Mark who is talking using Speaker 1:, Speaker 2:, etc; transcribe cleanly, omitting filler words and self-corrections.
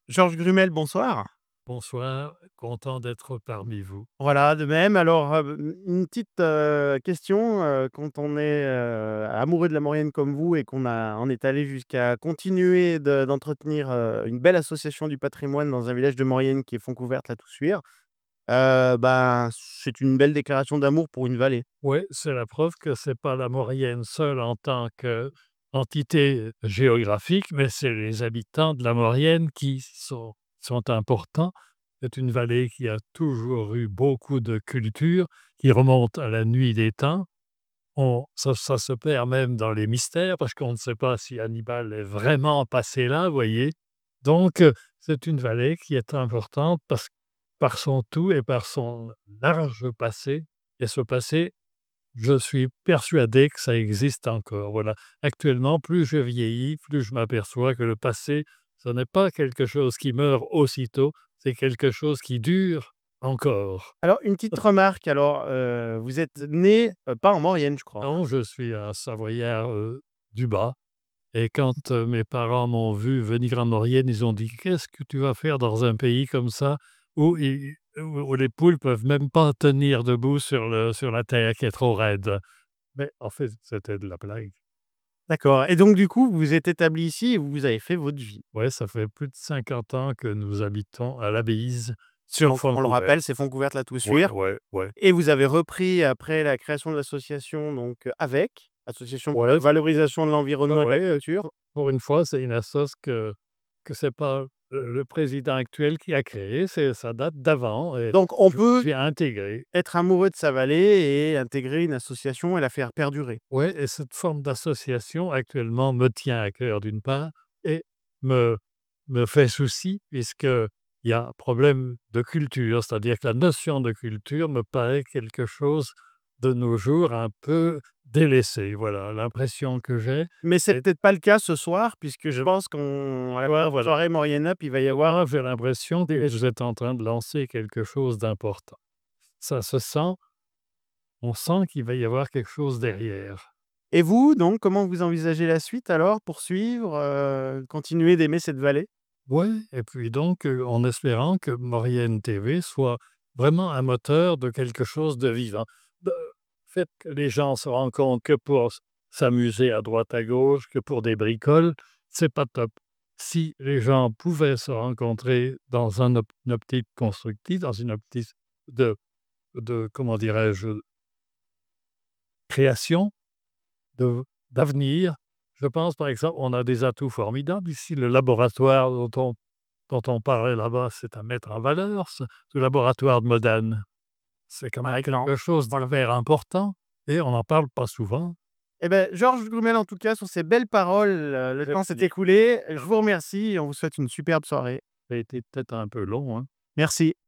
Speaker 1: Georges Grumel, bonsoir.
Speaker 2: Bonsoir, content d'être parmi vous.
Speaker 1: Voilà, de même. Alors, une petite, question, quand on est, amoureux de la Maurienne comme vous et on est allé jusqu'à continuer d'entretenir, une belle association du patrimoine dans un village de Maurienne qui est Fontcouverte-la-Toussuire, ben, c'est une belle déclaration d'amour pour une vallée.
Speaker 2: Oui, c'est la preuve que c'est pas la Maurienne seule en tant qu'entité géographique, mais c'est les habitants de la Maurienne qui sont importants. C'est une vallée qui a toujours eu beaucoup de culture, qui remonte à la nuit des temps. Ça se perd même dans les mystères parce qu'on ne sait pas si Hannibal est vraiment passé là, vous voyez? Donc, c'est une vallée qui est importante par son tout et par son large passé et ce passé, je suis persuadé que ça existe encore, voilà. Actuellement, plus je vieillis, plus je m'aperçois que le passé, ce n'est pas quelque chose qui meurt aussitôt, c'est quelque chose qui dure encore.
Speaker 1: Alors, une petite remarque, alors, vous êtes né, pas en Maurienne, je crois?
Speaker 2: Non, je suis un Savoyard, du Bas. Et quand, mes parents m'ont vu venir en Maurienne, ils ont dit: «Qu'est-ce que tu vas faire dans un pays comme ça où les poules peuvent même pas tenir debout sur la terre qui est trop raide?» Mais en fait, c'était de la blague.
Speaker 1: D'accord, et donc du coup, vous vous êtes établi ici et vous avez fait votre vie.
Speaker 2: Ouais, ça fait plus de 50 ans que nous habitons à l'Abbaïse, sur
Speaker 1: Donc on le
Speaker 2: Fontcouvert.
Speaker 1: rappelle, c'est
Speaker 2: Ouais,
Speaker 1: Fontcouverte-la-Toussuire.
Speaker 2: ouais, ouais.
Speaker 1: Et vous avez repris après la création de l'association, donc avec, association pour la
Speaker 2: Ouais,
Speaker 1: valorisation de l'environnement et de la
Speaker 2: ouais,
Speaker 1: culture.
Speaker 2: pour une fois, c'est une assoce que c'est pas le président actuel qui a créé, ça date d'avant et
Speaker 1: Donc on
Speaker 2: je
Speaker 1: peut
Speaker 2: j'ai intégré.
Speaker 1: être amoureux de sa vallée et intégrer une association et la faire perdurer.
Speaker 2: Ouais et cette forme d'association actuellement me tient à cœur d'une part et me me fait souci puisqu'il y a un problème de culture. C'est-à-dire que la notion de culture me paraît quelque chose de nos jours un peu délaissé. Voilà, l'impression que j'ai
Speaker 1: Mais c'est
Speaker 2: et
Speaker 1: peut-être pas le cas ce soir puisque je
Speaker 2: je
Speaker 1: pense qu'à la
Speaker 2: ouais, voilà.
Speaker 1: soirée Maurienne Up, il va y avoir.
Speaker 2: Moi, j'ai l'impression que vous êtes en train de lancer quelque chose d'important. Ça se sent, on sent qu'il va y avoir quelque chose derrière.
Speaker 1: Et vous donc, comment vous envisagez la suite alors? Poursuivre, continuer d'aimer cette vallée?
Speaker 2: Ouais et puis donc, en espérant que Maurienne TV soit vraiment un moteur de quelque chose de vivant. Le fait que les gens se rencontrent que pour s'amuser à droite à gauche, que pour des bricoles, c'est pas top. Si les gens pouvaient se rencontrer dans une optique constructive, dans une optique de comment dirais-je? Création, de d'avenir. Je pense, par exemple, on a des atouts formidables ici. Le laboratoire dont on parlait là-bas, c'est à mettre en valeur, ce laboratoire de Modane. C'est quand même
Speaker 1: Par exemple,
Speaker 2: quelque chose
Speaker 1: voilà.
Speaker 2: d'hyper important et on n'en parle pas souvent.
Speaker 1: Eh beh, Georges Goumel, en tout cas, sur ces belles paroles, le temps s'est
Speaker 2: Merci.
Speaker 1: écoulé. Je vous remercie et on vous souhaite une superbe soirée.
Speaker 2: Ça a été peut-être un peu long, hein.
Speaker 1: Merci.